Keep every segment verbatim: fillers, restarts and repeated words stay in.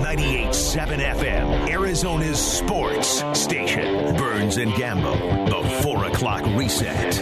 ninety-eight point seven F M, Arizona's sports station. Burns and Gambo, the four o'clock reset.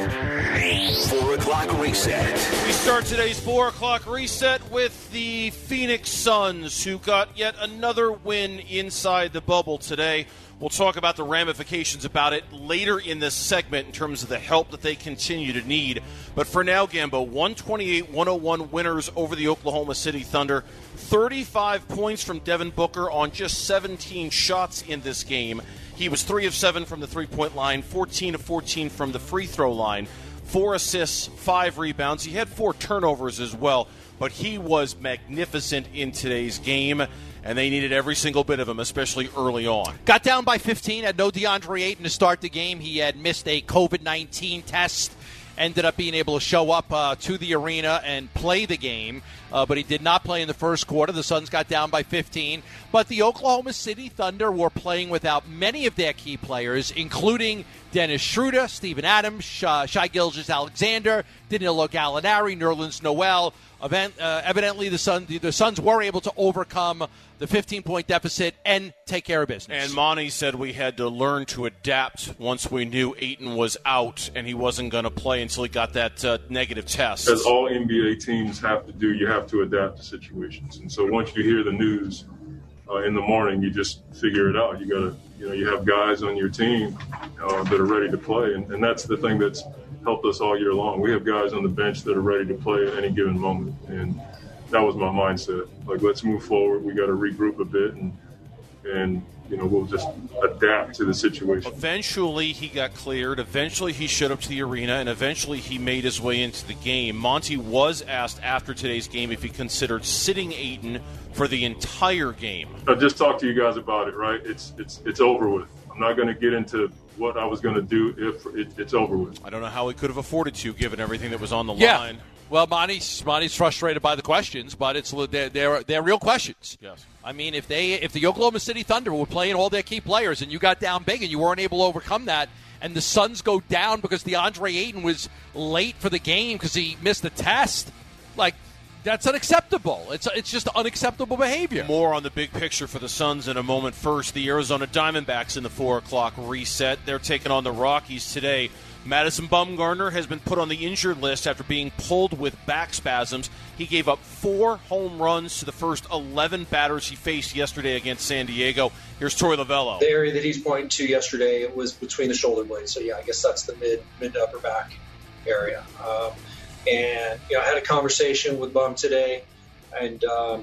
four o'clock reset. We start today's four o'clock reset with the Phoenix Suns, who got yet another win inside the bubble today. We'll talk about the ramifications about it later in this segment in terms of the help that they continue to need. But for now, Gambo, one twenty-eight one oh one winners over the Oklahoma City Thunder. thirty-five points from Devin Booker on just seventeen shots in this game. He was three of seven from the three-point line, fourteen of fourteen from the free throw line. Four assists, five rebounds. He had four turnovers as well, but he was magnificent in today's game, and they needed every single bit of him, especially early on. Got down by fifteen, had no DeAndre Ayton to start the game. He had missed a covid nineteen test, ended up being able to show up uh, to the arena and play the game, uh, but he did not play in the first quarter. The Suns got down by fifteen, but the Oklahoma City Thunder were playing without many of their key players, including Dennis Schroeder, Steven Adams, Shai Gilgeous-Alexander, Danilo Gallinari, Nerlens Noel. Event, uh, evidently, the, Sun, the, the Suns were able to overcome the fifteen-point deficit and take care of business. And Monty said we had to learn to adapt once we knew Ayton was out and he wasn't going to play until he got that uh, negative test. As all N B A teams have to do, you have to adapt to situations. And so once you hear the news uh, in the morning, you just figure it out. You got to, you know, you have guys on your team uh, that are ready to play, and, and that's the thing that's helped us all year long. We have guys on the bench that are ready to play at any given moment, and that was my mindset. Like, let's move forward. We got to regroup a bit, and and you know we'll just adapt to the situation. Eventually, he got cleared. Eventually, he showed up to the arena, and eventually, he made his way into the game. Monty was asked after today's game if he considered sitting Ayton for the entire game. I just talked to you guys about it. Right? It's it's it's over with. I'm not going to get into what I was going to do if it, it's over with. I don't know how he could have afforded to, given everything that was on the yeah. line. Well, Monty's, Monty's frustrated by the questions, but it's they're, they're, they're real questions. Yes. I mean, if they if the Oklahoma City Thunder were playing all their key players and you got down big and you weren't able to overcome that, and the Suns go down because DeAndre Ayton was late for the game because he missed the test, like, that's unacceptable. It's it's just unacceptable behavior. More on the big picture for the Suns in a moment. First, the Arizona Diamondbacks in the four o'clock reset. They're taking on the Rockies today. Madison Bumgarner has been put on the injured list after being pulled with back spasms. He gave up four home runs to the first eleven batters he faced yesterday against San Diego. Here's Torey Lovello. The area that he's pointing to yesterday was between the shoulder blades. So, yeah, I guess that's the mid, mid to upper back area. Um, And, you know, I had a conversation with Bum today, and um,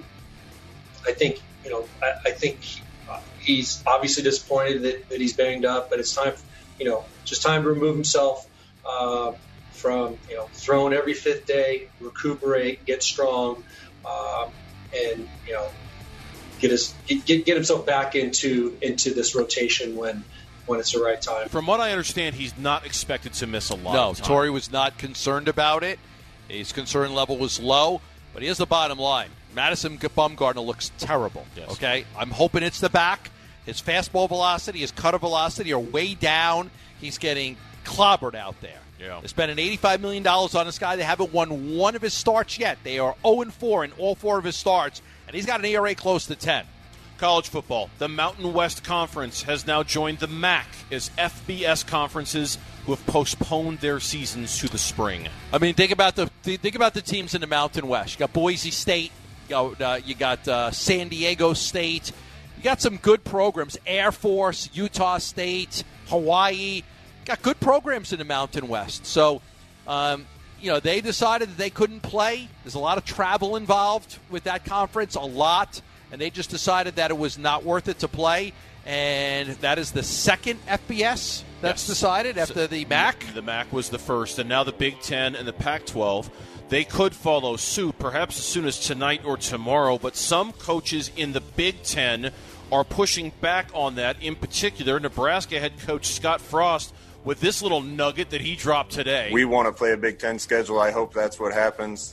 I think, you know, I, I think he, uh, he's obviously disappointed that, that he's banged up, but it's time, you know, just time to remove himself uh, from, you know, throwing every fifth day, recuperate, get strong, um, and, you know, get his get get himself back into into this rotation when when it's the right time. From what I understand, he's not expected to miss a lot No, of time. Torey was not concerned about it. His concern level was low, but here's the bottom line. Madison Bumgarner looks terrible, yes. okay? I'm hoping it's the back. His fastball velocity, his cutter velocity are way down. He's getting clobbered out there. Yeah. They spent eighty-five million dollars on this guy. They haven't won one of his starts yet. They are oh and four in all four of his starts, and he's got an E R A close to ten. College football. The Mountain West Conference has now joined the M A C as F B S conferences who have postponed their seasons to the spring. I mean, think about the think about the teams in the Mountain West. You got Boise State. You got, uh, you got uh, San Diego State. You got some good programs. Air Force, Utah State, Hawaii. Got good programs in the Mountain West. So, um, you know, they decided that they couldn't play. There's a lot of travel involved with that conference, a lot. And they just decided that it was not worth it to play. And that is the second F B S that's yes. decided after the M A C. The M A C was the first, and now the Big Ten and the Pac twelve. They could follow suit, perhaps as soon as tonight or tomorrow, but some coaches in the Big Ten are pushing back on that. In particular, Nebraska head coach Scott Frost with this little nugget that he dropped today. We want to play a Big Ten schedule. I hope that's what happens.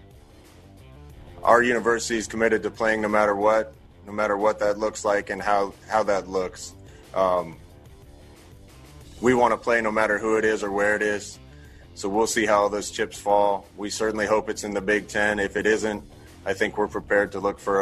Our university is committed to playing no matter what, no matter what that looks like and how, how that looks. Um, we want to play no matter who it is or where it is. So we'll see how those chips fall. We certainly hope it's in the Big Ten. If it isn't, I think we're prepared to look for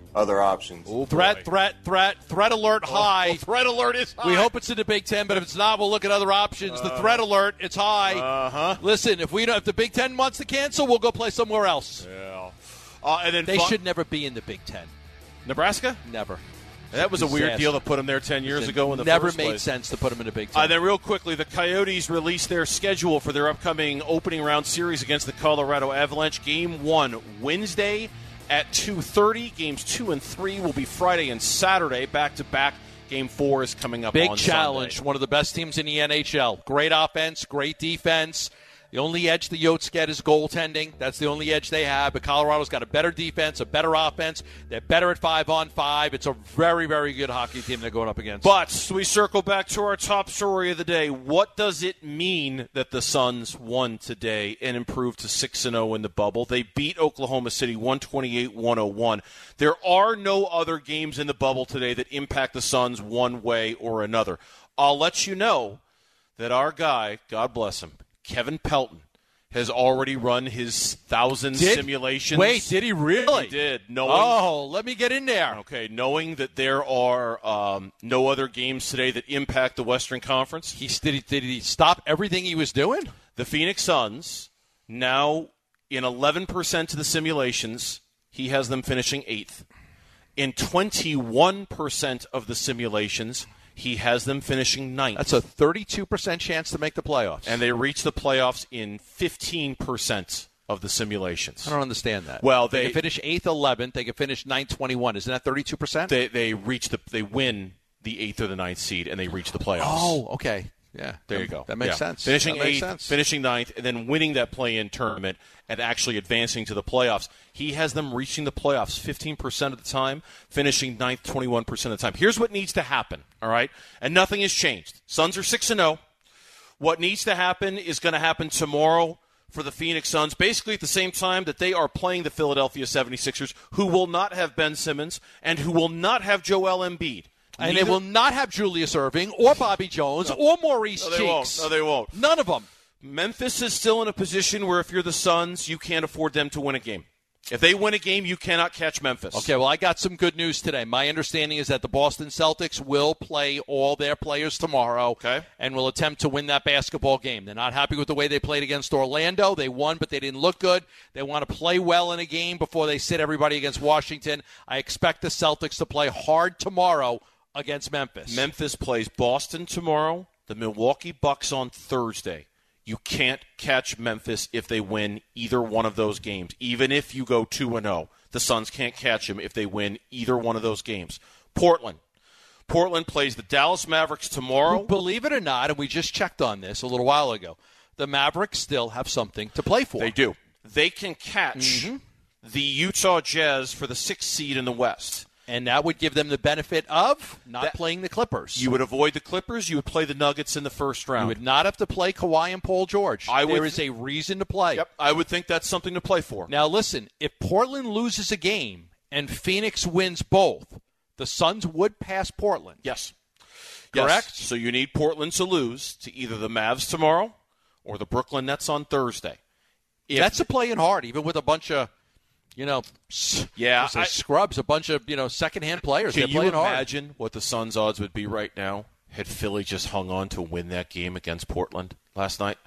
other options. Ooh, threat, threat, threat, threat alert high. Oh, threat alert is high. We hope it's in the Big Ten, but if it's not, we'll look at other options. The threat alert, it's high. Uh-huh. Listen, if we don't, if the Big Ten wants to cancel, we'll go play somewhere else. Yeah. Uh, and then They fu- should never be in the Big Ten. Nebraska? Never. That was a weird Disaster. deal to put them there ten years It ago in the never first made place. sense to put them in the Big Ten. Uh, then real quickly, the Coyotes released their schedule for their upcoming opening round series against the Colorado Avalanche. Game one, Wednesday at two thirty. Games two and three will be Friday and Saturday, back-to-back. Game four is coming up Big on challenge. Sunday. One of the best teams in the N H L. Great offense, great defense. The only edge the Yotes get is goaltending. That's the only edge they have. But Colorado's got a better defense, a better offense. They're better at five on five. It's a very, very good hockey team they're going up against. But we circle back to our top story of the day. What does it mean that the Suns won today and improved to six and oh in the bubble? They beat Oklahoma City one twenty-eight one oh one. There are no other games in the bubble today that impact the Suns one way or another. I'll let you know that our guy, God bless him, Kevin Pelton, has already run his thousand Did- simulations. Wait, did he really? He did. Knowing, Oh, let me get in there. Okay, knowing that there are um, no other games today that impact the Western Conference, He, did, he, did he stop everything he was doing? the Phoenix Suns, now in eleven percent of the simulations, he has them finishing eighth. In twenty-one percent of the simulations, he has them finishing ninth. That's a thirty-two percent chance to make the playoffs. And they reach the playoffs in fifteen percent of the simulations. I don't understand that. Well, they, they- can finish eighth, eleventh. They can finish ninth, twenty-one. Isn't that thirty-two percent? They they reach the they win the eighth or the ninth seed, and they reach the playoffs. Oh, okay. Yeah. There that, you go. That makes Yeah. sense. Finishing that makes eighth, sense. finishing ninth, and then winning that play-in tournament and actually advancing to the playoffs. He has them reaching the playoffs fifteen percent of the time, finishing ninth twenty-one percent of the time. Here's what needs to happen, all right? And nothing has changed. Suns are six and oh. What needs to happen is going to happen tomorrow for the Phoenix Suns, basically at the same time that they are playing the Philadelphia seventy-sixers, who will not have Ben Simmons and who will not have Joel Embiid. And Neither- they will not have Julius Irving or Bobby Jones or Maurice No, they Cheeks. won't. No, they won't. None of them. Memphis is still in a position where if you're the Suns, you can't afford them to win a game. If they win a game, you cannot catch Memphis. Okay, well, I got some good news today. My understanding is that the Boston Celtics will play all their players tomorrow Okay. and will attempt to win that basketball game. They're not happy with the way they played against Orlando. They won, but they didn't look good. They want to play well in a game before they sit everybody against Washington. I expect the Celtics to play hard tomorrow against Memphis. Memphis plays Boston tomorrow, the Milwaukee Bucks on Thursday. You can't catch Memphis if they win either one of those games. Even if you go two and oh, the Suns can't catch them if they win either one of those games. Portland. Portland plays the Dallas Mavericks tomorrow. Believe it or not, and we just checked on this a little while ago, the Mavericks still have something to play for. They do. They can catch Mm-hmm. the Utah Jazz for the sixth seed in the West. And that would give them the benefit of not That- playing the Clippers. You would avoid the Clippers. You would play the Nuggets in the first You round. would not have to play Kawhi and Paul George. I would there is a reason to play. Yep, I would think that's something to play for. Now, listen, if Portland loses a game and Phoenix wins both, the Suns would pass Portland. Yes. Correct? Yes. So you need Portland to lose to either the Mavs tomorrow or the Brooklyn Nets on Thursday. If That's a playing hard, even with a bunch of, you know, s- Yeah, what's that, I- scrubs, a bunch of, you know, second-hand players. Can They're you playing hard. imagine what the Suns' odds would be right now had Philly just hung on to win that game against Portland last night?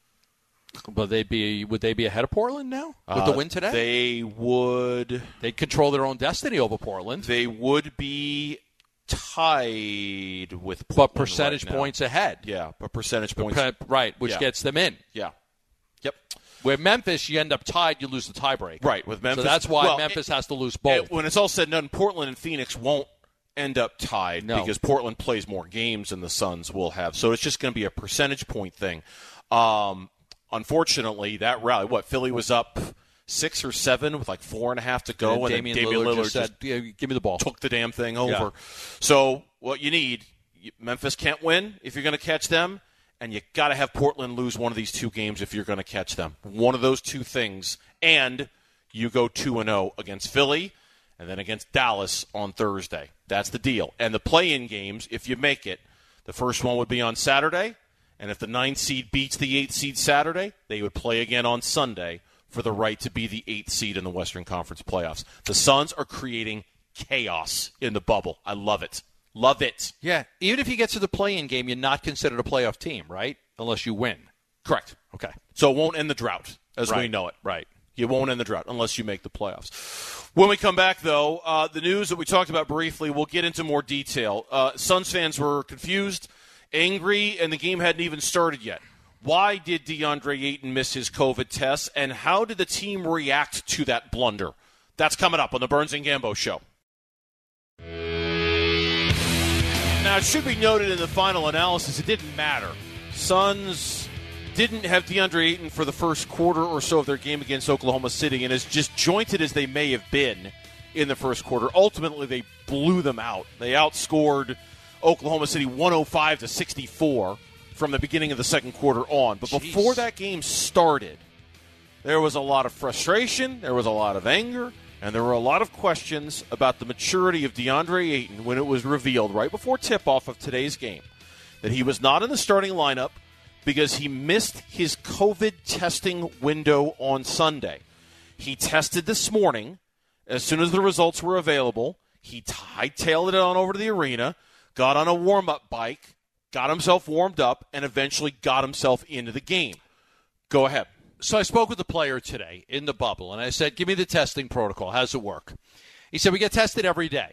But they'd be, would they be ahead of Portland now with Uh, the win today? They would. They'd control their own destiny over Portland, They would be tied with Portland but percentage right now. points ahead. Yeah, but percentage points. Pe- Right, which Yeah. gets them in. Yeah. Yep. Where Memphis, you end up tied, you lose the tiebreak. Right, with Memphis. So that's why Well, Memphis it- has to lose both. It- when it's all said and done, Portland and Phoenix won't end up tied No. because Portland plays more games than the Suns will have. So it's just going to be a percentage point thing. Um, unfortunately, that rally, what, Philly was up six or seven with like four and a half to go, and, and then Damian, Damian Lillard, Lillard just said, yeah, give me the ball. took the damn thing over. Yeah. So what you need, Memphis can't win if you're going to catch them, and you got to have Portland lose one of these two games if you're going to catch them. One of those two things, and you go two and oh against Philly and then against Dallas on Thursday. That's the deal. And the play-in games, if you make it, the first one would be on Saturday, and if the ninth seed beats the eighth seed Saturday, they would play again on Sunday for the right to be the eighth seed in the Western Conference playoffs. The Suns are creating chaos in the bubble. I love it. Love it. Yeah, even if you get to the play-in game, you're not considered a playoff team, right? Unless you win. Correct. Okay. So it won't end the drought as right. we know it. Right. You won't end the drought unless you make the playoffs. When we come back, though, uh, the news that we talked about briefly, we'll get into more detail. Uh, Suns fans were confused, angry, and the game hadn't even started yet. Why did DeAndre Ayton miss his COVID test, and how did the team react to that blunder? That's coming up on the Burns and Gambo Show. Now, it should be noted in the final analysis, it didn't matter. Suns didn't have DeAndre Ayton for the first quarter or so of their game against Oklahoma City, and as disjointed as they may have been in the first quarter, ultimately they blew them out. They outscored Oklahoma City one oh five to sixty-four from the beginning of the second quarter on. But Jeez. Before that game started, there was a lot of frustration, there was a lot of anger, and there were a lot of questions about the maturity of DeAndre Ayton when it was revealed right before tip-off of today's game that he was not in the starting lineup because he missed his COVID testing window on Sunday. He tested this morning. As soon as the results were available, he hightailed it on over to the arena, got on a warm-up bike, got himself warmed up, and eventually got himself into the game. Go ahead. So I spoke with the player today in the bubble, and I said, give me the testing protocol. How does it work? He said, we get tested every day,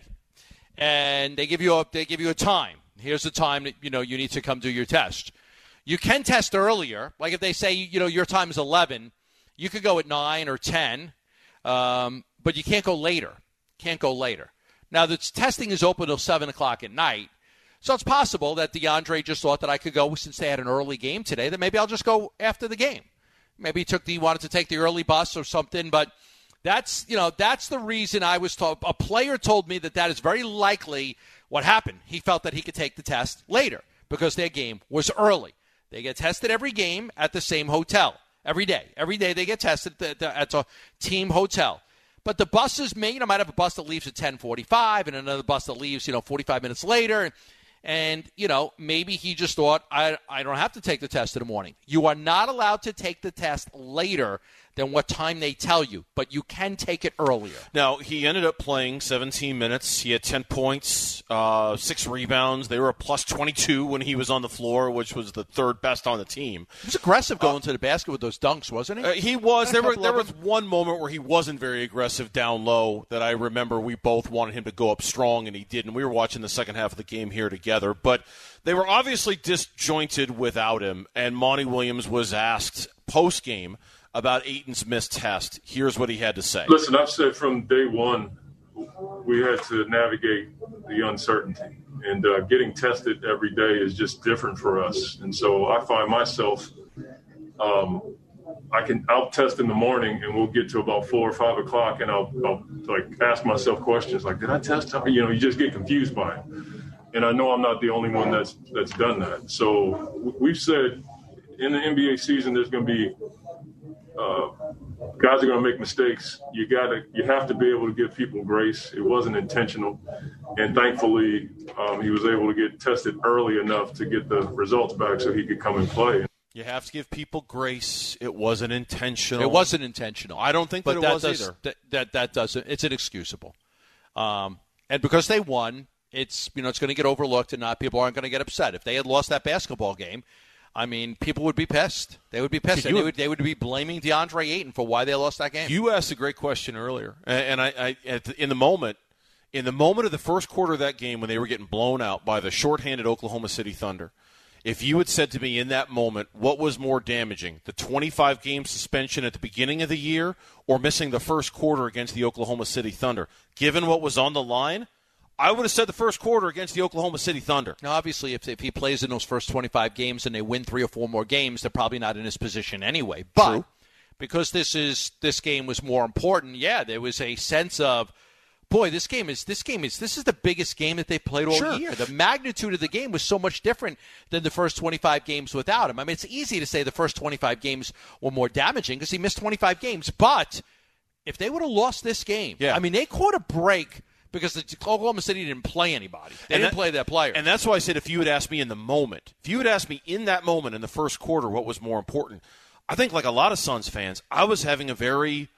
and they give you a, they give you a time. Here's the time that you know you need to come do your test. You can test earlier. Like if they say, you know, your time is eleven, you could go at nine or ten, um, but you can't go later. Can't go later. Now, the testing is open until seven o'clock at night, so it's possible that DeAndre just thought that I could go, since they had an early game today, that maybe I'll just go after the game. Maybe he took the, wanted to take the early bus or something, but that's, you know, that's the reason I was told. A player told me that that is very likely what happened. He felt that he could take the test later because their game was early. They get tested every game at the same hotel. Every day. Every day they get tested at a team hotel. But the buses may, you know, might have a bus that leaves at ten forty-five and another bus that leaves, you know, forty-five minutes later. And, you know, maybe he just thought, I, I don't have to take the test in the morning. You are not allowed to take the test later than what time they tell you, but you can take it earlier. Now, he ended up playing seventeen minutes. He had ten points, uh, six rebounds. They were a plus twenty-two when he was on the floor, which was the third best on the team. He was aggressive going uh, to the basket with those dunks, wasn't he? Uh, he was. There, were, there was one moment where he wasn't very aggressive down low that I remember we both wanted him to go up strong, and he didn't. We were watching the second half of the game here together. But they were obviously disjointed without him, and Monty Williams was asked post-game about Ayton's missed test. Here's what he had to say. Listen, I've said from day one we had to navigate the uncertainty. And uh, getting tested every day is just different for us. And so I find myself, um, I can, I'll test in the morning and we'll get to about four or five o'clock and I'll, I'll like ask myself questions like, did I test? You know, you just get confused by it. And I know I'm not the only one that's, that's done that. So we've said in the N B A season, there's going to be, Uh, guys are going to make mistakes. You got to, you have to be able to give people grace. It wasn't intentional, and thankfully, um, he was able to get tested early enough to get the results back so he could come and play. You have to give people grace. It wasn't intentional. It wasn't intentional. I don't think that but it that was does, either. That, that that doesn't. It's inexcusable. Um, and because they won, it's you know it's going to get overlooked, and not people aren't going to get upset. If they had lost that basketball game, I mean, people would be pissed. They would be pissed. And they would they would be blaming DeAndre Ayton for why they lost that game. You asked a great question earlier, and I, I at the, in the moment, in the moment of the first quarter of that game when they were getting blown out by the shorthanded Oklahoma City Thunder, if you had said to me in that moment, what was more damaging, the twenty-five game suspension at the beginning of the year or missing the first quarter against the Oklahoma City Thunder, given what was on the line, I would have said the first quarter against the Oklahoma City Thunder. Now, obviously, if, if he plays in those first twenty-five games and they win three or four more games, they're probably not in his position anyway. But True. because this is this game was more important, yeah, there was a sense of, boy, this game is this game is this is the biggest game that they've played all Sure. year. The magnitude of the game was so much different than the first twenty-five games without him. I mean, it's easy to say the first twenty-five games were more damaging because he missed twenty-five games. But if they would have lost this game, yeah. I mean, they caught a break. Because the Oklahoma City didn't play anybody. They and didn't that, play their players. And that's why I said if you had asked me in the moment, if you had asked me in that moment in the first quarter what was more important, I think like a lot of Suns fans, I was having a very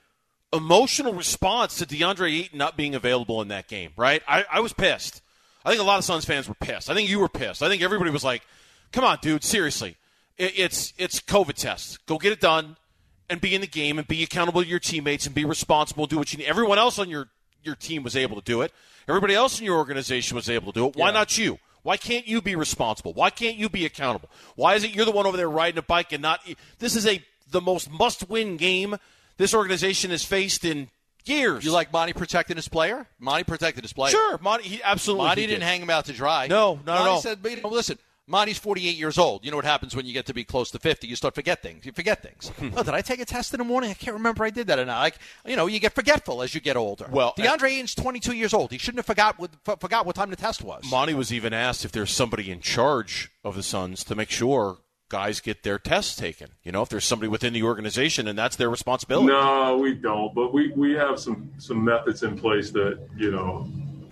emotional response to DeAndre Ayton not being available in that game, right? I, I was pissed. I think a lot of Suns fans were pissed. I think you were pissed. I think everybody was like, come on, dude, seriously. It, it's it's COVID tests. Go get it done and be in the game and be accountable to your teammates and be responsible. Do what you need. Everyone else on your, your team was able to do it. Everybody else in your organization was able to do it. Why yeah. not you? Why can't you be responsible? Why can't you be accountable? Why is it you're the one over there riding a bike and not – this is a the most must-win game this organization has faced in years. You like Monty protecting his player? Monty protected his player. Sure. Monty, he absolutely Monty he didn't did. hang him out to dry. No, not Monty at all. said, but, you know, listen, Monty's forty-eight years old. You know what happens when you get to be close to fifty? You start forget things. You forget things. Oh, did I take a test in the morning? I can't remember I did that or not. Like, you know, you get forgetful as you get older. Well, DeAndre Ayton's twenty-two years old. He shouldn't have forgot what, forgot what time the test was. Monty was even asked if there's somebody in charge of the Suns to make sure guys get their tests taken. You know, if there's somebody within the organization and that's their responsibility. No, we don't. But we, we have some, some methods in place that, you know,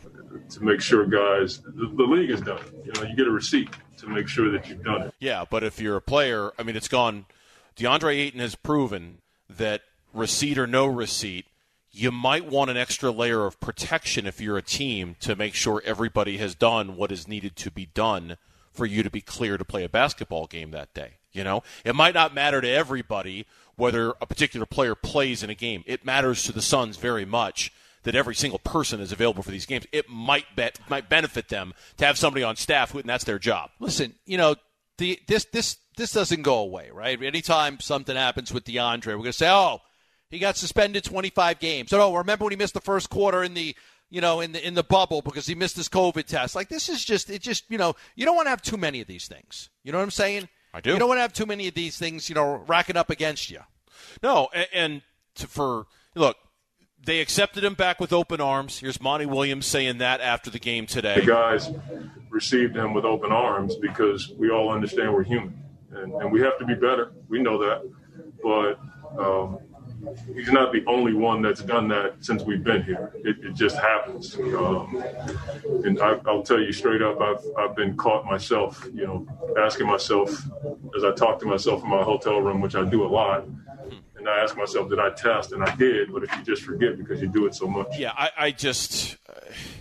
to make sure guys, the, the league has done it. You know, you get a receipt to make sure that you've done it. Yeah, but if you're a player, I mean, it's gone. DeAndre Ayton has proven that receipt or no receipt, you might want an extra layer of protection if you're a team to make sure everybody has done what is needed to be done for you to be clear to play a basketball game that day. You know, it might not matter to everybody whether a particular player plays in a game. It matters to the Suns very much that every single person is available for these games. It might bet, might benefit them to have somebody on staff who, and that's their job. Listen, you know, the this this this doesn't go away, right? Anytime something happens with DeAndre, we're going to say, oh, he got suspended twenty-five games. Oh, remember when he missed the first quarter in the, you know, in the in the bubble because he missed his COVID test? Like, this is just, it just, you know, you don't want to have too many of these things. You know what I'm saying? I do. You don't want to have too many of these things, you know, racking up against you. No, and, and to, for, look, they accepted him back with open arms. Here's Monty Williams saying that after the game today. The guys received him with open arms because we all understand we're human. And, and we have to be better. We know that. But um, he's not the only one that's done that since we've been here. It, it just happens. Um, and I, I'll tell you straight up, I've, I've been caught myself, you know, asking myself as I talk to myself in my hotel room, which I do a lot. And I asked myself, did I test? And I did, but if you just forget because you do it so much. Yeah, I, I just uh,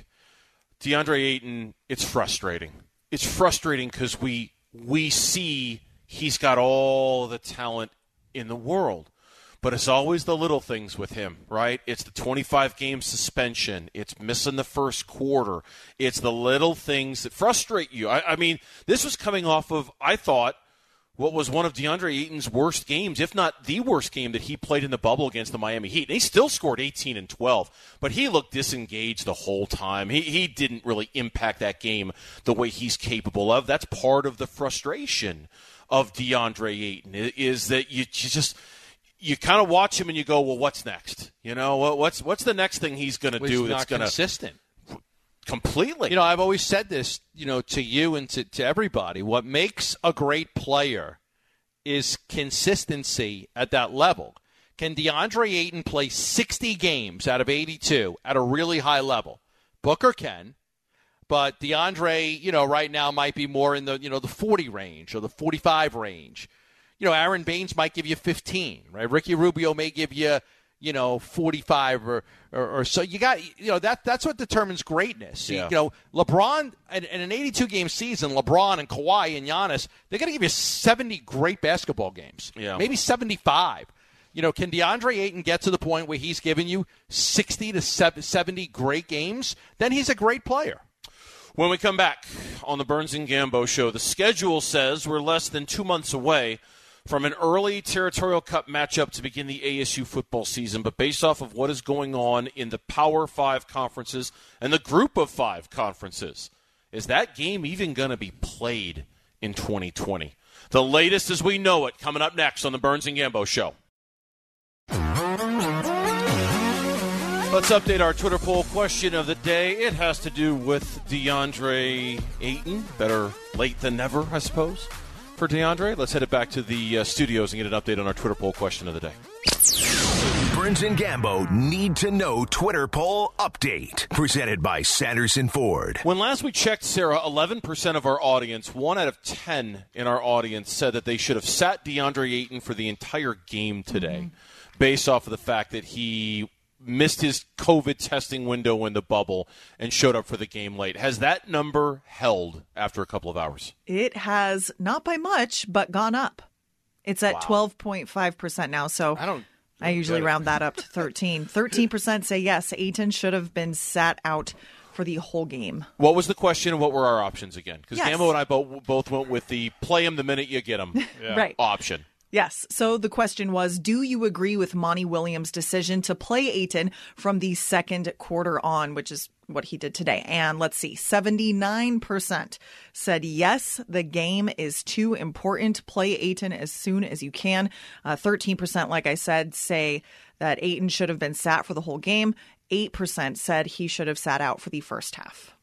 – DeAndre Ayton, it's frustrating. It's frustrating because we we see he's got all the talent in the world. But it's always the little things with him, right? It's the twenty-five game suspension. It's missing the first quarter. It's the little things that frustrate you. I, I mean, this was coming off of, I thought, what was one of DeAndre Ayton's worst games, if not the worst game that he played in the bubble against the Miami Heat. And he still scored eighteen and twelve, but he looked disengaged the whole time. He he didn't really impact that game the way he's capable of. That's part of the frustration of DeAndre Ayton, is that you, you just you kind of watch him and you go, well, what's next? You know, what's what's the next thing he's going to well, do he's that's going to consistent. Completely. You know, I've always said this, you know, to you and to, to everybody. What makes a great player is consistency at that level. Can DeAndre Ayton play sixty games out of eighty-two at a really high level? Booker can, but DeAndre, you know, right now might be more in the, you know, the forty range or the forty-five range. You know, Aaron Baines might give you fifteen, right? Ricky Rubio may give you, you know, forty-five or, or, or so. You got, you know, that that's what determines greatness. Yeah. You know, LeBron, in, in an eighty-two game season, LeBron and Kawhi and Giannis, they're going to give you seventy great basketball games. Yeah. Maybe seventy-five. You know, can DeAndre Ayton get to the point where he's giving you sixty to seventy great games? Then he's a great player. When we come back on the Burns and Gambo show, the schedule says we're less than two months away from an early Territorial Cup matchup to begin the A S U football season. But based off of what is going on in the Power Five conferences and the Group of Five conferences, is that game even going to be played in twenty twenty? The latest as we know it coming up next on the Burns and Gambo show. Let's update our Twitter poll question of the day. It has to do with DeAndre Ayton. Better late than never, I suppose, for DeAndre. Let's head it back to the uh, studios and get an update on our Twitter poll question of the day. Burns and Gambo need to know Twitter poll update. Presented by Sanderson Ford. When last we checked, Sarah, eleven percent of our audience, one out of ten in our audience, said that they should have sat DeAndre Ayton for the entire game today, mm-hmm. based off of the fact that he missed his COVID testing window in the bubble and showed up for the game late. Has that number held after a couple of hours? It has, not by much, but gone up. It's at wow. twelve point five percent now, so I don't. I usually round that up to thirteen. thirteen percent say yes, Ayton should have been sat out for the whole game. What was the question and what were our options again? Because yes. Gambo and I both, both went with the play him the minute you get him yeah. right. option. Yes. So the question was, do you agree with Monty Williams' decision to play Ayton from the second quarter on, which is what he did today? And let's see, seventy-nine percent said yes, the game is too important. Play Ayton as soon as you can. Uh, thirteen percent, like I said, say that Ayton should have been sat for the whole game. eight percent said he should have sat out for the first half.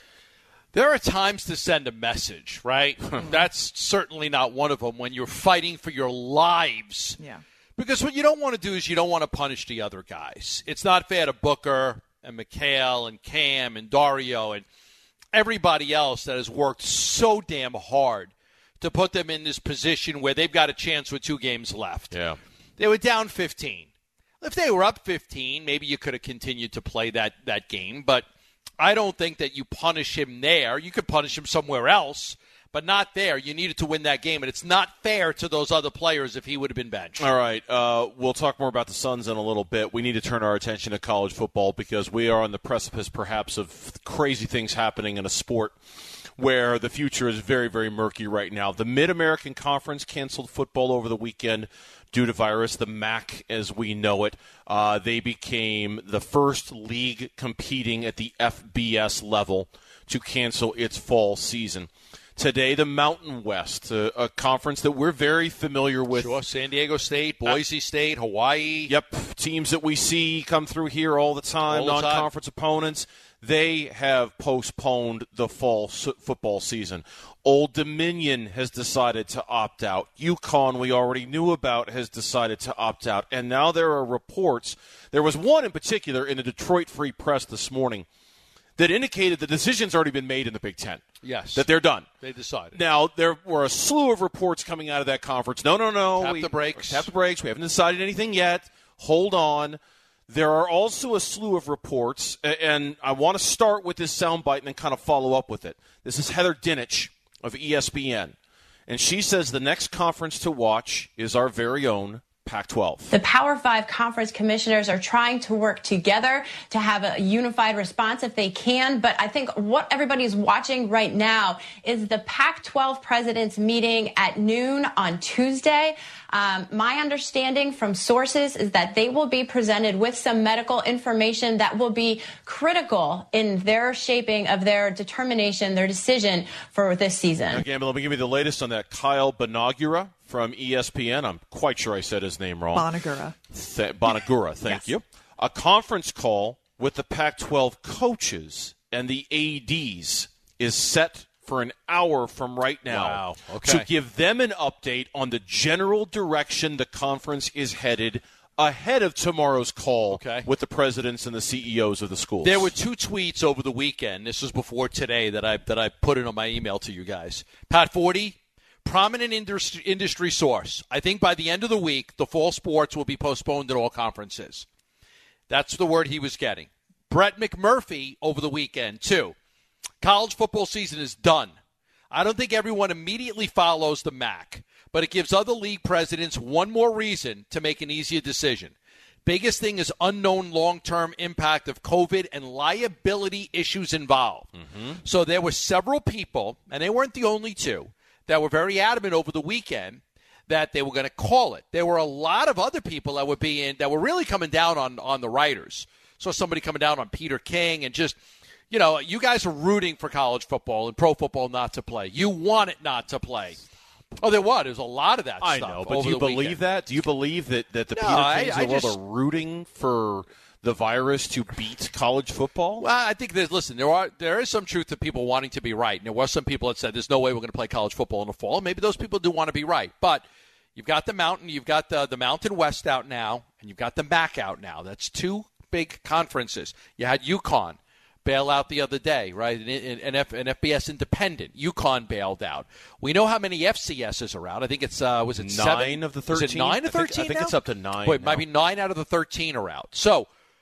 There are times to send a message, right? That's certainly not one of them when you're fighting for your lives. Yeah. Because what you don't want to do is you don't want to punish the other guys. It's not fair to Booker and Mikal and Cam and Dario and everybody else that has worked so damn hard to put them in this position where they've got a chance with two games left. Yeah. They were down fifteen. If they were up fifteen, maybe you could have continued to play that, that game, but I don't think that you punish him there. You could punish him somewhere else, but not there. You needed to win that game, and it's not fair to those other players if he would have been benched. All right, uh, we'll talk more about the Suns in a little bit. We need to turn our attention to college football because we are on the precipice, perhaps, of crazy things happening in a sport where the future is very, very murky right now. The Mid-American Conference canceled football over the weekend due to virus, the M A C as we know it. Uh, they became the first league competing at the F B S level to cancel its fall season. Today, the Mountain West, a, a conference that we're very familiar with. Sure, San Diego State, Boise uh, State, Hawaii. Yep, teams that we see come through here all the time, all the non-conference time. opponents. They have postponed the fall so- football season. Old Dominion has decided to opt out. UConn, we already knew about, has decided to opt out. And now there are reports. There was one in particular in the Detroit Free Press this morning that indicated the decision's already been made in the Big Ten. Yes. That they're done. They decided. Now, there were a slew of reports coming out of that conference. No, no, no. Tap we, the brakes. Tap the brakes. We haven't decided anything yet. Hold on. There are also a slew of reports, and I want to start with this soundbite and then kind of follow up with it. This is Heather Dinich of E S P N, and she says the next conference to watch is our very own Pac twelve. The Power Five conference commissioners are trying to work together to have a unified response if they can. But I think what everybody's watching right now is the Pac twelve presidents meeting at noon on Tuesday. Um, my understanding from sources is that they will be presented with some medical information that will be critical in their shaping of their determination, their decision for this season. Okay, but let me give you the latest on that. Kyle Bonagura from E S P N. I'm quite sure I said his name wrong. Bonagura. Th- Bonagura, thank yes. you. A conference call with the Pac twelve coaches and the A Ds is set for an hour from right now wow. okay. to give them an update on the general direction the conference is headed ahead of tomorrow's call okay. with the presidents and the C E Os of the schools. There were two tweets over the weekend. This was before today that I that I put in on my email to you guys. Pat Forty, prominent industry, industry source. I think by the end of the week, the fall sports will be postponed at all conferences. That's the word he was getting. Brett McMurphy over the weekend, too. College football season is done. I don't think everyone immediately follows the M A C, but it gives other league presidents one more reason to make an easier decision. Biggest thing is unknown long-term impact of COVID and liability issues involved. Mm-hmm. So there were several people, and they weren't the only two, that were very adamant over the weekend that they were going to call it. There were a lot of other people that were being that were really coming down on, on the writers. So somebody coming down on Peter King and just, you know, you guys are rooting for college football and pro football not to play. You want it not to play. Oh, there was. There's a lot of that I stuff. I know, but do you believe weekend. that? Do you believe that, that the no, Peter Kings I, I of the world just, are rooting for the virus to beat college football? Well, I think there's, listen, there are there is some truth to people wanting to be right. And there were some people that said there's no way we're going to play college football in the fall. Maybe those people do want to be right. But you've got the Mountain, you've got the, the Mountain West out now, and you've got the M A C out now. That's two big conferences. You had UConn bail out the other day, right? An, an, F, an F B S independent. UConn bailed out. We know how many F C S's are out. I think it's, uh, was it nine seven? of the thirteen? Is it nine of thirteen I think, I think now? it's up to nine. Wait, it now. might be nine out of the thirteen are out. So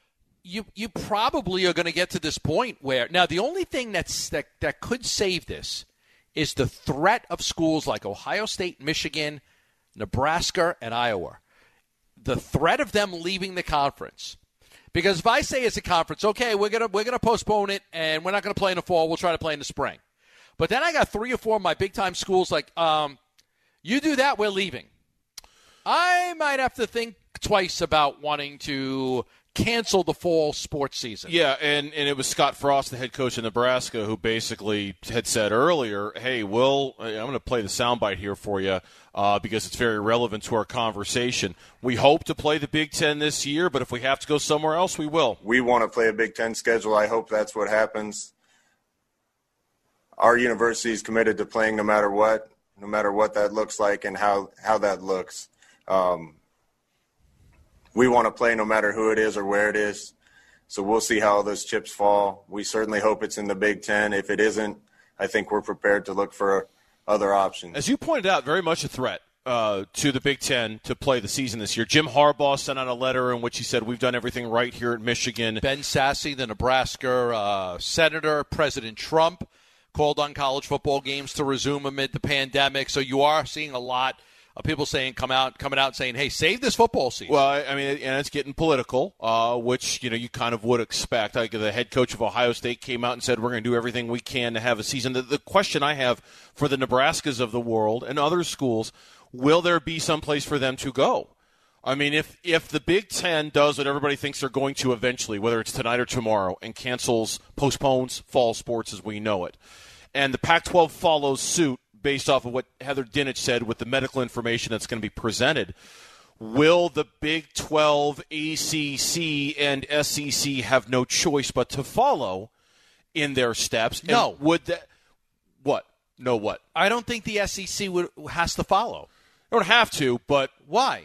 you you probably are going to get to this point where now the only thing that's that, that could save this is the threat of schools like Ohio State, Michigan, Nebraska, and Iowa. The threat of them leaving the conference. Because if I say as a conference, okay, we're gonna we're gonna postpone it and we're not gonna play in the fall, we'll try to play in the spring. But then I got three or four of my big time schools like, um, you do that, we're leaving. I might have to think twice about wanting to cancel the fall sports season. Yeah, and, and it was Scott Frost, the head coach of Nebraska, who basically had said earlier, hey, Will, I'm going to play the soundbite here for you uh, because it's very relevant to our conversation. We hope to play the Big Ten this year, but if we have to go somewhere else, we will. We want to play a Big Ten schedule. I hope that's what happens. Our university is committed to playing no matter what, no matter what that looks like and how, how that looks. Um, we want to play no matter who it is or where it is. So we'll see how those chips fall. We certainly hope it's in the Big Ten. If it isn't, I think we're prepared to look for other options. As you pointed out, very much a threat uh, to the Big Ten to play the season this year. Jim Harbaugh sent out a letter in which he said, we've done everything right here at Michigan. Ben Sasse, the Nebraska uh, senator, President Trump, called on college football games to resume amid the pandemic. So you are seeing a lot of people saying, come out, coming out and saying, hey, save this football season. Well, I mean, and it's getting political, uh, which, you know, you kind of would expect. Like the head coach of Ohio State came out and said, we're going to do everything we can to have a season. The, the question I have for the Nebraskas of the world and other schools, will there be some place for them to go? I mean, if, if the Big Ten does what everybody thinks they're going to eventually, whether it's tonight or tomorrow, and cancels, postpones fall sports as we know it, and the Pac twelve follows suit, based off of what Heather Dinich said with the medical information that's going to be presented, will the Big twelve, A C C, and S E C have no choice but to follow in their steps? No. And would that – what? No what? I don't think the S E C would, has to follow. They don't have to, but – why?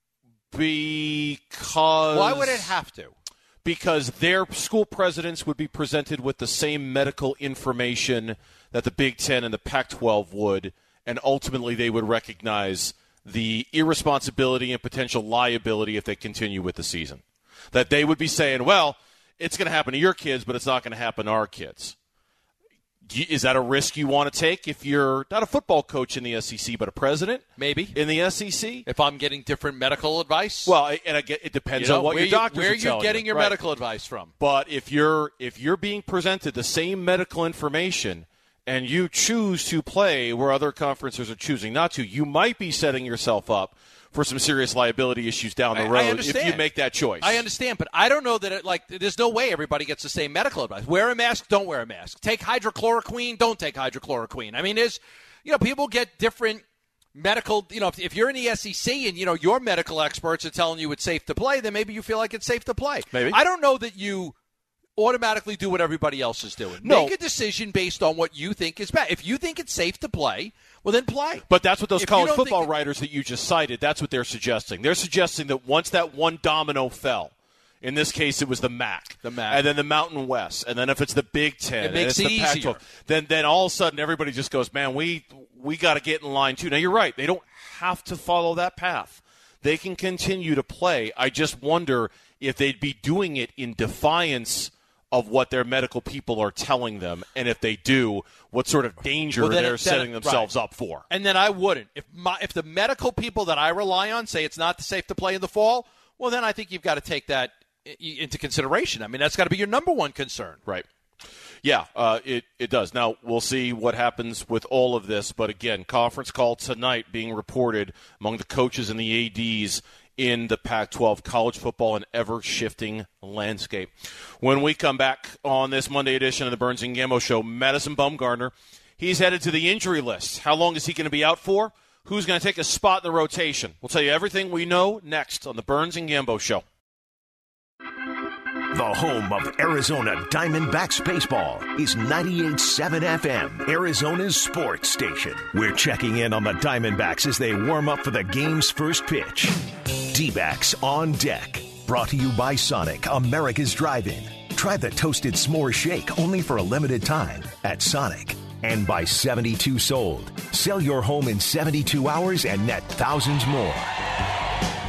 Because – why would it have to? Because their school presidents would be presented with the same medical information that the Big Ten and the Pac twelve would, and ultimately they would recognize the irresponsibility and potential liability if they continue with the season. That they would be saying, well, it's going to happen to your kids, but it's not going to happen to our kids. Is that a risk you want to take if you're not a football coach in the S E C, but a president? Maybe. In the S E C? If I'm getting different medical advice? Well, and I get, it depends you know, on what where your doctors you, where are telling you're getting you. your Right. medical advice from. But if you're if you're being presented the same medical information and you choose to play where other conferences are choosing not to, you might be setting yourself up for some serious liability issues down the I, road I if you make that choice. I understand, but I don't know that it, like, there's no way everybody gets the same medical advice. Wear a mask, don't wear a mask. Take hydrochloroquine, don't take hydrochloroquine. I mean, there's, you know, people get different medical, you know, if, if you're in the S E C and, you know, your medical experts are telling you it's safe to play, then maybe you feel like it's safe to play. Maybe. I don't know that you automatically do what everybody else is doing. No. Make a decision based on what you think is best. If you think it's safe to play, well, then play. But that's what those If college you don't football think that- writers that you just cited, that's what they're suggesting. They're suggesting that once that one domino fell, in this case it was the M A C, The M A C. and then the Mountain West, and then if it's the Big Ten, It and makes it's it the Pac easier. twelve, then then all of a sudden everybody just goes, man, we we got to get in line too. Now you're right; they don't have to follow that path. They can continue to play. I just wonder if they'd be doing it in defiance of what their medical people are telling them, and if they do, what sort of danger Well, then they're it- then setting it- themselves right. up for. And then I wouldn't. If my, if the medical people that I rely on say it's not safe to play in the fall, well, then I think you've got to take that i- into consideration. I mean, that's got to be your number one concern. Right. Yeah, uh, it, it does. Now, we'll see what happens with all of this. But, again, conference call tonight being reported among the coaches and the A Ds in the Pac twelve, college football, an ever-shifting landscape. When we come back on this Monday edition of the Burns and Gambo Show, Madison Bumgarner, he's headed to the injury list. How long is he going to be out for? Who's going to take a spot in the rotation? We'll tell you everything we know next on the Burns and Gambo Show. The home of Arizona Diamondbacks baseball is ninety-eight point seven F M, Arizona's sports station. We're checking in on the Diamondbacks as they warm up for the game's first pitch. D-backs on deck. Brought to you by Sonic, America's drive-in. Try the toasted s'more shake only for a limited time at Sonic. And by seventy-two Sold. Sell your home in seventy-two hours and net thousands more.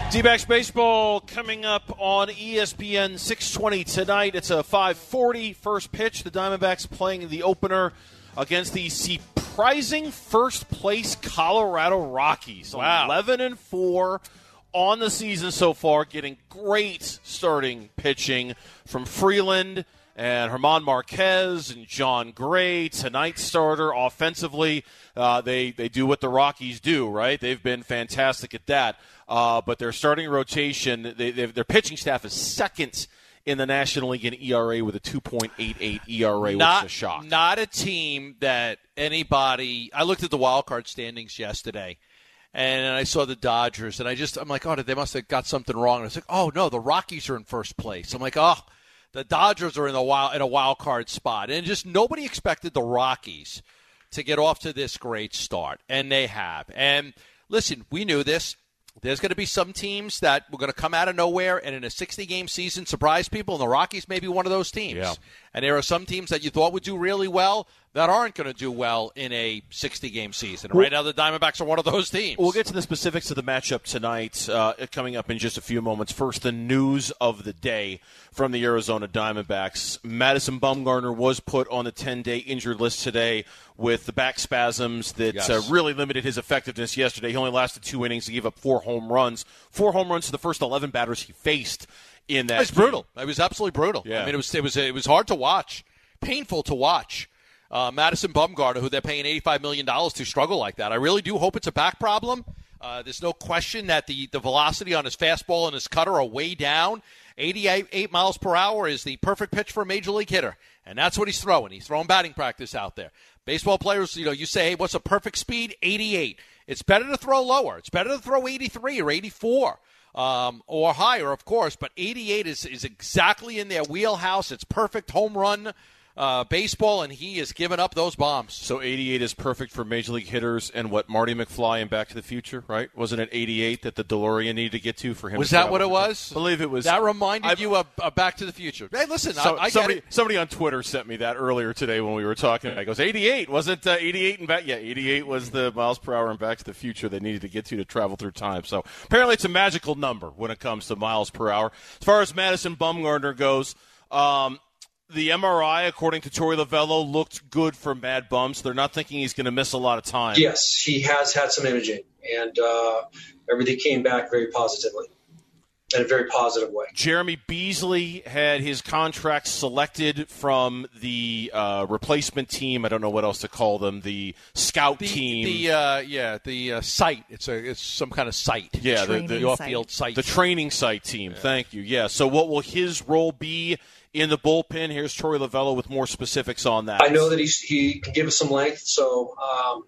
D-backs baseball coming up on E S P N six twenty tonight. It's a five forty first pitch. The Diamondbacks playing the opener against the surprising first-place Colorado Rockies. Wow. eleven and four on the season so far, getting great starting pitching from Freeland and German Marquez and John Gray, tonight's starter offensively. Uh, they, they do what the Rockies do, right? They've been fantastic at that. Uh, but their starting rotation, they, their pitching staff is second in the National League in E R A with a two point eight eight E R A, not, which is a shock. Not a team that anybody – I looked at the wild card standings yesterday, and I saw the Dodgers, and I just – I'm like, oh, they must have got something wrong. And I was like, oh, no, the Rockies are in first place. I'm like, oh, the Dodgers are in, the wild, in a wild card spot. And just nobody expected the Rockies to get off to this great start, and they have. And listen, we knew this. There's going to be some teams that were going to come out of nowhere and in a sixty-game season surprise people, and the Rockies may be one of those teams. Yeah. And there are some teams that you thought would do really well that aren't going to do well in a sixty-game season. Right now, the Diamondbacks are one of those teams. We'll get to the specifics of the matchup tonight uh, coming up in just a few moments. First, the news of the day from the Arizona Diamondbacks. Madison Bumgarner was put on the ten-day injured list today with the back spasms that Yes. uh, really limited his effectiveness yesterday. He only lasted two innings. He gave up four home runs. Four home runs to the first eleven batters he faced in that It was game. brutal. It was absolutely brutal. Yeah. I mean, it was it was it was hard to watch, painful to watch. Uh, Madison Bumgarner, who they're paying eighty-five million dollars to, struggle like that. I really do hope it's a back problem. Uh, there's no question that the, the velocity on his fastball and his cutter are way down. eighty-eight miles per hour is the perfect pitch for a major league hitter, and that's what he's throwing. He's throwing batting practice out there. Baseball players, you know, you say, hey, what's a perfect speed? eighty-eight. It's better to throw lower. It's better to throw eighty-three or eighty-four. Um, or higher, of course, but eighty-eight is, is exactly in their wheelhouse. It's perfect home run uh, baseball, and he has given up those bombs. So eighty-eight is perfect for major league hitters, and what Marty McFly in Back to the Future, right? Wasn't it eighty-eight that the DeLorean needed to get to for him? Was to that travel what it through was? time? I believe it was. That reminded I've- you of, of Back to the Future. Hey, listen, So, I, I get somebody, it. somebody on Twitter sent me that earlier today when we were talking. I goes, eighty-eight wasn't uh, eighty-eight and back? Yeah, eighty-eight was the miles per hour in Back to the Future they needed to get to to travel through time. So apparently, it's a magical number when it comes to miles per hour. As far as Madison Bumgarner goes, um, the M R I, according to Torey Lovello, looked good for Mad Bum. So they're not thinking he's going to miss a lot of time. Yes, he has had some imaging, and uh, everything came back very positively, in a very positive way. Jeremy Beasley had his contract selected from the uh, replacement team. I don't know what else to call them. The scout The, team. the uh, yeah, the uh, site. It's a it's some kind of site. yeah, the, Training the, the off-field site. the training site team. Thank you. Yeah. So what will his role be in the bullpen? Here's Torey Lovello with more specifics on that. I know that he's, he can give us some length, so um,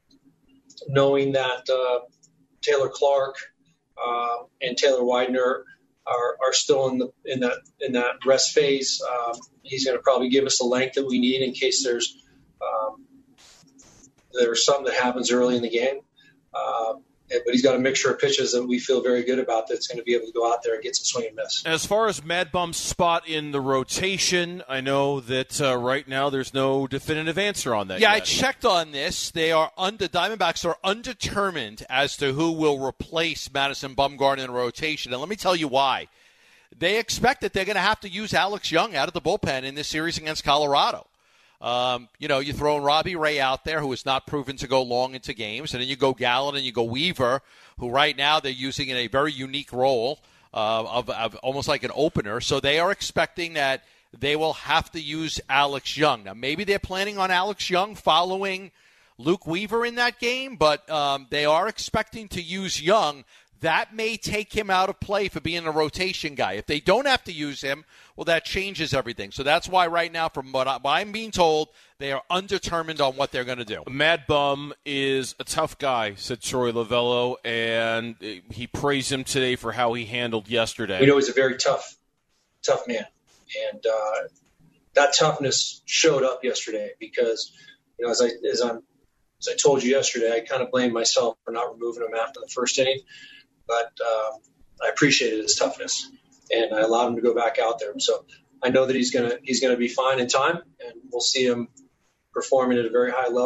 knowing that uh, Taylor Clark uh, and Taylor Widener are, are still in the in that in that rest phase, um, he's going to probably give us the length that we need in case there's um, there's something that happens early in the game. Uh, but he's got a mixture of pitches that we feel very good about that's going to be able to go out there and get some swing and miss. As far as Mad Bum's spot in the rotation, I know that uh, right now there's no definitive answer on that Yeah, I yet. checked on this. They are under Diamondbacks are undetermined as to who will replace Madison Bumgarner in rotation, and let me tell you why. They expect that they're going to have to use Alex Young out of the bullpen in this series against Colorado. Um, you know, you're throwing Robbie Ray out there, who has not proven to go long into games, and then you go Gallen and you go Weaver, who right now they're using in a very unique role uh, of, of almost like an opener. So they are expecting that they will have to use Alex Young. Now, maybe they're planning on Alex Young following Luke Weaver in that game, but um, they are expecting to use Young. That may take him out of play for being a rotation guy. If they don't have to use him, well, that changes everything. So that's why right now, from what I'm being told, they are undetermined on what they're going to do. Mad Bum is a tough guy, said Torey Lovello, and he praised him today for how he handled yesterday. We know he's a very tough, tough man, and uh, that toughness showed up yesterday because, you know, as I as I'm as I told you yesterday, I kind of blamed myself for not removing him after the first inning, but um, I appreciated his toughness, and I allowed him to go back out there. So I know that he's gonna he's gonna be fine in time, and we'll see him performing at a very high level.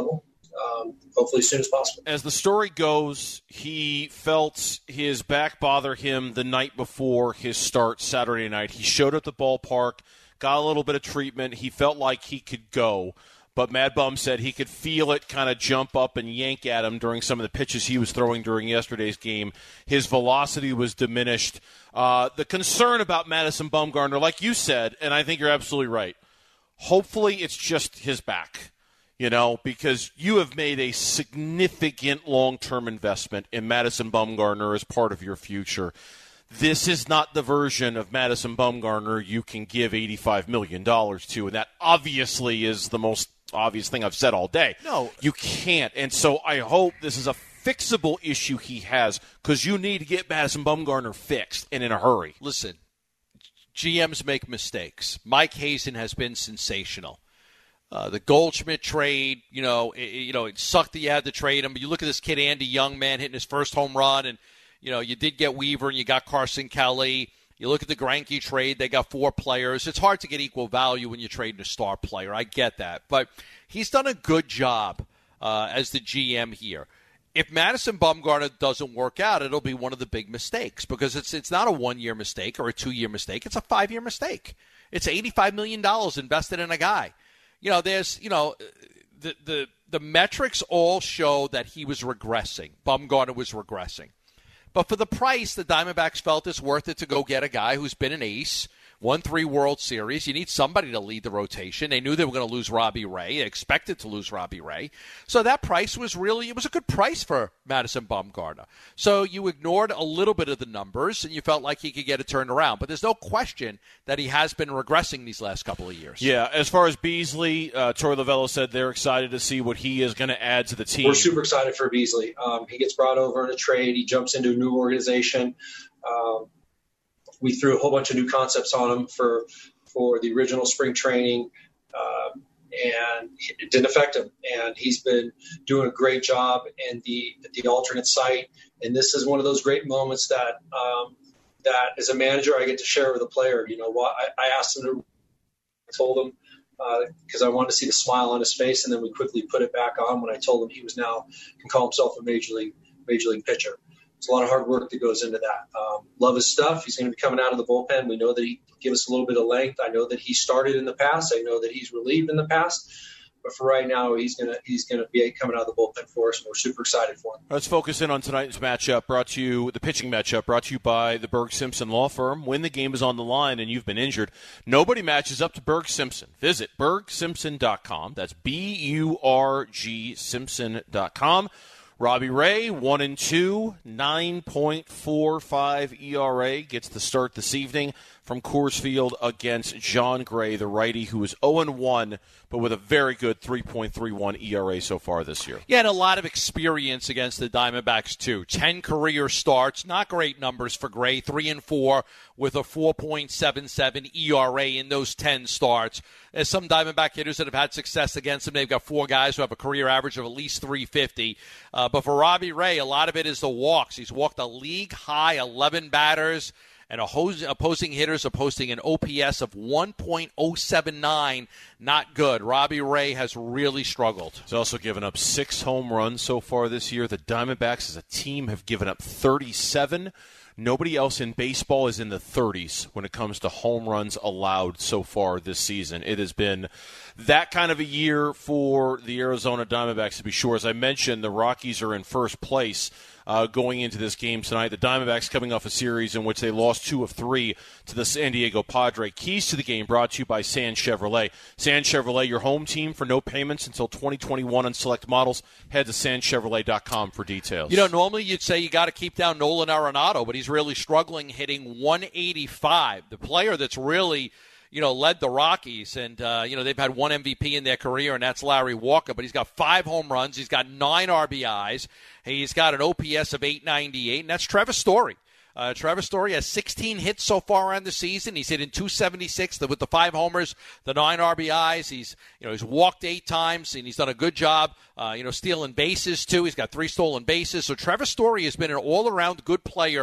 um, hopefully as soon as possible. As the story goes, he felt his back bother him the night before his start Saturday night. He showed up at the ballpark, got a little bit of treatment. He felt like he could go. But Mad Bum said he could feel it kind of jump up and yank at him during some of the pitches he was throwing during yesterday's game. His velocity was diminished. Uh, the concern about Madison Bumgarner, like you said, and I think you're absolutely right, hopefully it's just his back, you know, because you have made a significant long-term investment in Madison Bumgarner as part of your future. This is not the version of Madison Bumgarner you can give eighty-five million dollars to, and that obviously is the most obvious thing I've said all day. No. You can't. And so I hope this is a fixable issue he has, because you need to get Madison Bumgarner fixed and in a hurry. Listen, G Ms make mistakes. Mike Hazen has been sensational. Uh, the Goldschmidt trade, you know, it, you know, it sucked that you had to trade him. But you look at this kid, Andy Young, man, hitting his first home run, and, you know, you did get Weaver and you got Carson Kelly. You look at the Greinke trade, they got four players. It's hard to get equal value when you're trading a star player. I get that. But he's done a good job uh, as the G M here. If Madison Bumgarner doesn't work out, it'll be one of the big mistakes, because it's it's not a one-year mistake or a two-year mistake. It's a five-year mistake. It's eighty-five million dollars invested in a guy. You know, there's, you know, the the the metrics all show that he was regressing. Bumgarner was regressing. But for the price, the Diamondbacks felt it's worth it to go get a guy who's been an ace, won three World Series. You need somebody to lead the rotation. They knew they were going to lose Robbie Ray. They expected to lose Robbie Ray. So that price was really, it was a good price for Madison Bumgarner. So you ignored a little bit of the numbers, and you felt like he could get it turned around. But there's no question that he has been regressing these last couple of years. Yeah, as far as Beasley, uh, Torey Lovullo said they're excited to see what he is going to add to the team. We're super excited for Beasley. Um, he gets brought over in a trade. He jumps into a new organization. Um, We threw a whole bunch of new concepts on him for for the original spring training, um, and it didn't affect him. And he's been doing a great job in the the alternate site. And this is one of those great moments that um, that as a manager I get to share with a player. You know, I, I asked him to, I told him because uh, I wanted to see the smile on his face, and then we quickly put it back on when I told him he was now can call himself a major league major league pitcher. It's a lot of hard work that goes into that. Um, love his stuff. He's going to be coming out of the bullpen. We know that he can give us a little bit of length. I know that he started in the past. I know that he's relieved in the past. But for right now, he's going to he's going to be coming out of the bullpen for us, and we're super excited for him. Let's focus in on tonight's matchup. Brought to you the pitching matchup. Brought to you by the Berg Simpson Law Firm. When the game is on the line and you've been injured, nobody matches up to Berg Simpson. Visit berg simpson dot com. That's B U R G Simpson dot com. Robbie Ray, one and two, nine point four five E R A, gets the start this evening from Coors Field against John Gray, the righty, who is oh and one, but with a very good three point three one E R A so far this year. Yeah, and a lot of experience against the Diamondbacks, too. Ten career starts, not great numbers for Gray, three and four with a four point seven seven E R A in those ten starts. There's some Diamondback hitters that have had success against him. They've got four guys who have a career average of at least three fifty. Uh, but for Robbie Ray, a lot of it is the walks. He's walked a league-high eleven batters, and opposing hitters are posting an O P S of one point oh seven nine. Not good. Robbie Ray has really struggled. He's also given up six home runs so far this year. The Diamondbacks as a team have given up thirty-seven. Nobody else in baseball is in the thirties when it comes to home runs allowed so far this season. It has been that kind of a year for the Arizona Diamondbacks, to be sure. As I mentioned, the Rockies are in first place uh, going into this game tonight. The Diamondbacks coming off a series in which they lost two of three to the San Diego Padres. Keys to the game brought to you by Sand Chevrolet. Sand Chevrolet, your home team for no payments until twenty twenty-one on select models. Head to sand chevrolet dot com for details. You know, normally you'd say you got to keep down Nolan Arenado, but he's really struggling, hitting one eighty-five. The player that's really, you know, led the Rockies, and, uh, you know, they've had one M V P in their career, and that's Larry Walker, but he's got five home runs. He's got nine R B Is. He's got an O P S of eight ninety-eight, and that's Trevor Story. Uh, Trevor Story has sixteen hits so far on the season. He's hitting two seventy-six with the five homers, the nine R B Is. He's, you know, he's walked eight times, and he's done a good job, uh, you know, stealing bases, too. He's got three stolen bases. So Trevor Story has been an all-around good player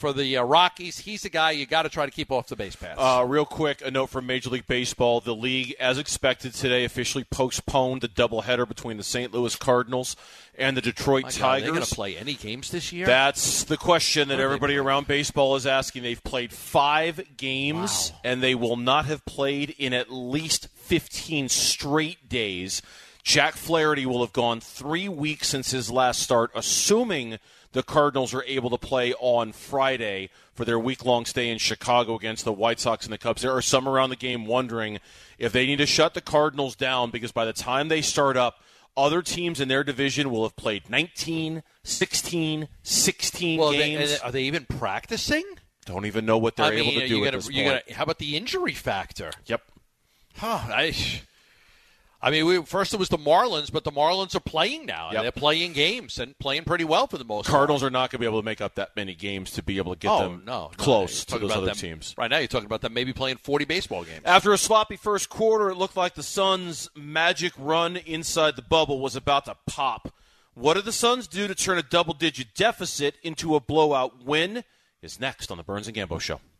for the uh, Rockies. He's the guy you got to try to keep off the base paths. Uh, real quick, a note from Major League Baseball. The league, as expected today, officially postponed the doubleheader between the Saint Louis Cardinals and the Detroit My God, Tigers. they're going to play any games this year? That's the question that What everybody around baseball is asking. They've played five games, Wow. and they will not have played in at least fifteen straight days. Jack Flaherty will have gone three weeks since his last start, assuming the Cardinals are able to play on Friday for their week-long stay in Chicago against the White Sox and the Cubs. There are some around the game wondering if they need to shut the Cardinals down because by the time they start up, other teams in their division will have played nineteen, sixteen, sixteen well, games. They, are they even practicing? Don't even know what they're I mean, able to do you at gotta, this you point. gotta, how about the injury factor? Yep. Huh, I, I mean, we, first it was the Marlins, but the Marlins are playing now. Yep. They're playing games and playing pretty well for the most part. Cardinals are not going to be able to make up that many games to be able to get oh, them no, no, close no. to those about other them, teams. Right now you're talking about them maybe playing forty baseball games. After a sloppy first quarter, it looked like the Suns' magic run inside the bubble was about to pop. What did the Suns do to turn a double-digit deficit into a blowout win is next on the Burns and Gambo Show.